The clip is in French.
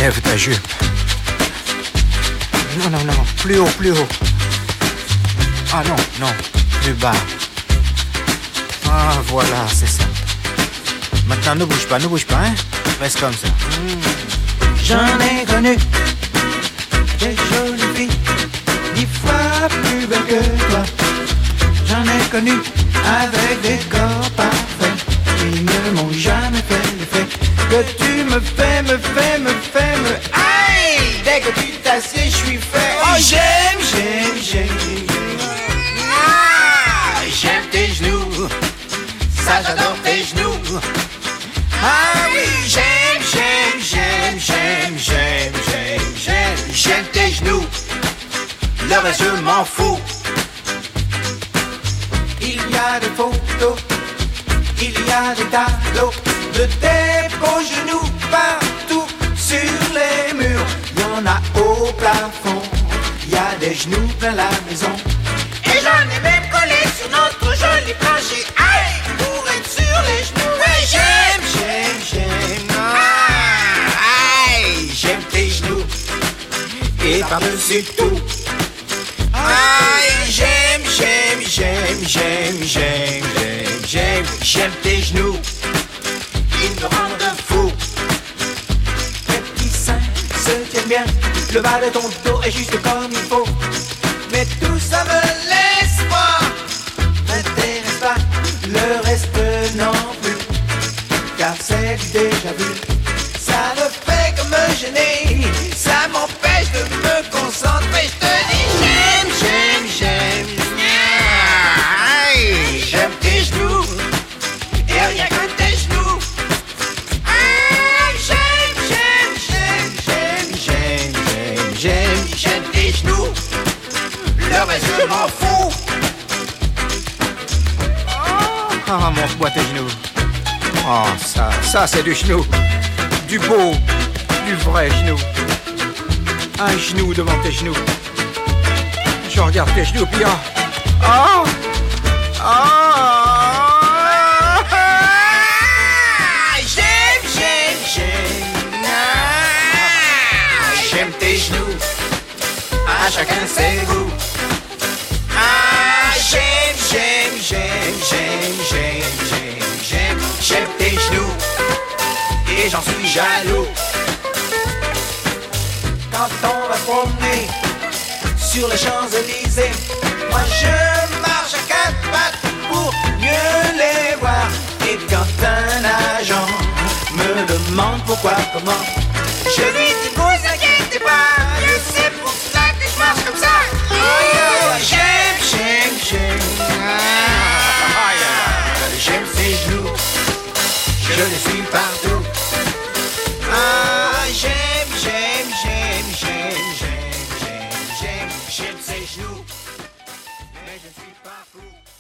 Lève ta jupe. Non, non, non, plus haut, plus haut. Ah non, non, plus bas. Ah, voilà, c'est ça. Maintenant, ne bouge pas, hein. Reste comme ça. J'en ai connu des jolies filles, 10 fois plus belles que toi. J'en ai connu avec des corps parfaits. Ils ne m'ont jamais fait l'effet que tu me fais. Aïe! Dès que tu t'assieds, je suis fait. Oh, j'aime. Ah, j'aime tes genoux. Ça, j'adore tes genoux. Ah oui, j'aime tes genoux. Le reste, je m'en fous. Il y a des photos, il y a des tableaux de tes beaux genoux partout sur les murs. Il y en a au plafond, il y a des genoux plein la maison. Et j'en ai même collé sur notre joli plancher. Aïe, pour être sur les genoux. Ouais, j'aime. Aïe, j'aime tes genoux. Et par-dessus tout. Aïe, j'aime tes genoux. Ils me rendent fou. Tes petits seins se tiennent bien. Le bas de ton dos est juste comme il faut. Mais tout ça me laisse pas, m'intéresse pas. Le reste non plus, car c'est déjà vu. Ça ne fait que me gêner. Ça m'empêche de me concentrer. Je te dis j'aime. Aïe, j'aime tes genoux. Et rien que tes genoux. Aïe, j'aime tes genoux. Le reste je m'en fous. Ah, montre-moi tes genoux. Oh, ça c'est du genou. Du beau, du vrai genou. Un genou devant tes genoux. Je regarde tes genoux, puis J'aime tes genoux. À chacun ses goûts. Ah, j'aime tes genoux. Et j'en suis jaloux. Quand on va se promener sur les Champs-Élysées, moi je marche à 4 pattes pour mieux les voir. Et quand un agent me demande pourquoi, comment, je lui dis vous inquiétez pas, c'est pour cela que je marche comme ça. Oh, j'aime ses genoux, je les suis partout. Ah, j'aime ses genoux, mais je ne suis pas fou.